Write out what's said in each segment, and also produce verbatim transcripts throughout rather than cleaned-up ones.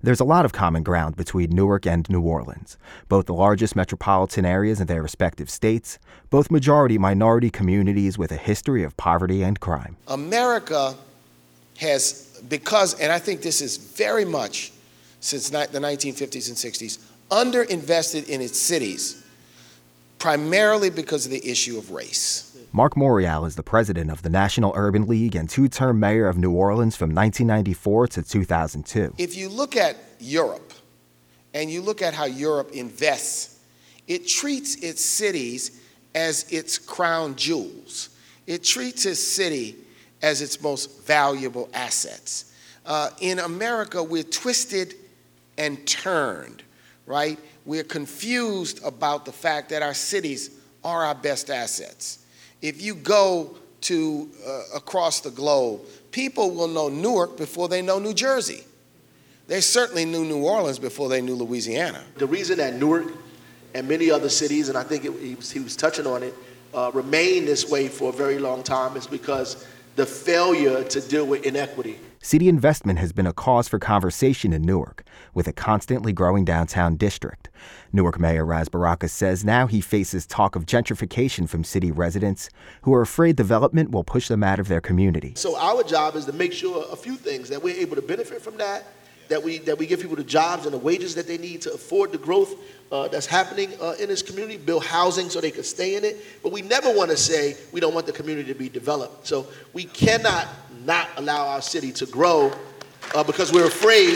There's a lot of common ground between Newark and New Orleans, both the largest metropolitan areas in their respective states, both majority-minority communities with a history of poverty and crime. America has, because, and I think this is very much since the nineteen fifties and sixties, underinvested in its cities, primarily because of the issue of race. Mark Morial is the president of the National Urban League and two-term mayor of New Orleans from nineteen ninety-four to two thousand two. If you look at Europe, and you look at how Europe invests, it treats its cities as its crown jewels. It treats its city as its most valuable assets. Uh, in America, we're twisted and turned, right? We're confused about the fact that our cities are our best assets. If you go to uh, across the globe, people will know Newark before they know New Jersey. They certainly knew New Orleans before they knew Louisiana. The reason that Newark and many other cities, and I think it, he, was, he was touching on it, uh, remain this way for a very long time is because the failure to deal with inequity. City investment has been a cause for conversation in Newark, with a constantly growing downtown district. Newark Mayor Ras Baraka says now he faces talk of gentrification from city residents who are afraid development will push them out of their community. So our job is to make sure a few things, that we're able to benefit from that, that we that we give people the jobs and the wages that they need to afford the growth uh, that's happening uh, in this community, build housing so they can stay in it. But we never want to say we don't want the community to be developed. So we cannot not allow our city to grow uh, because we're afraid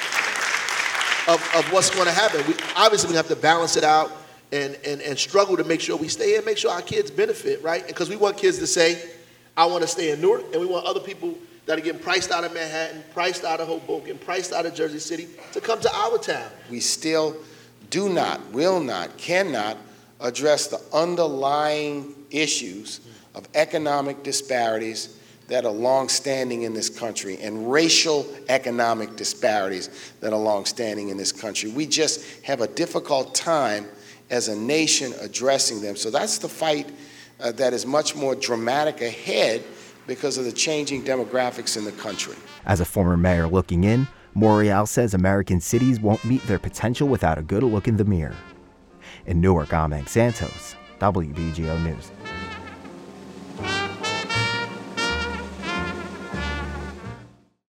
of, of what's going to happen. We, obviously, we have to balance it out and, and, and struggle to make sure we stay and make sure our kids benefit, right? Because we want kids to say, I want to stay in Newark, and we want other people that are getting priced out of Manhattan, priced out of Hoboken, priced out of Jersey City to come to our town. We still do not, will not, cannot address the underlying issues of economic disparities that are longstanding in this country and racial economic disparities that are longstanding in this country. We just have a difficult time as a nation addressing them. So that's the fight uh, that is much more dramatic ahead because of the changing demographics in the country. As a former mayor looking in, Morial says American cities won't meet their potential without a good look in the mirror. In Newark, I'm Hank Santos, W B G O News.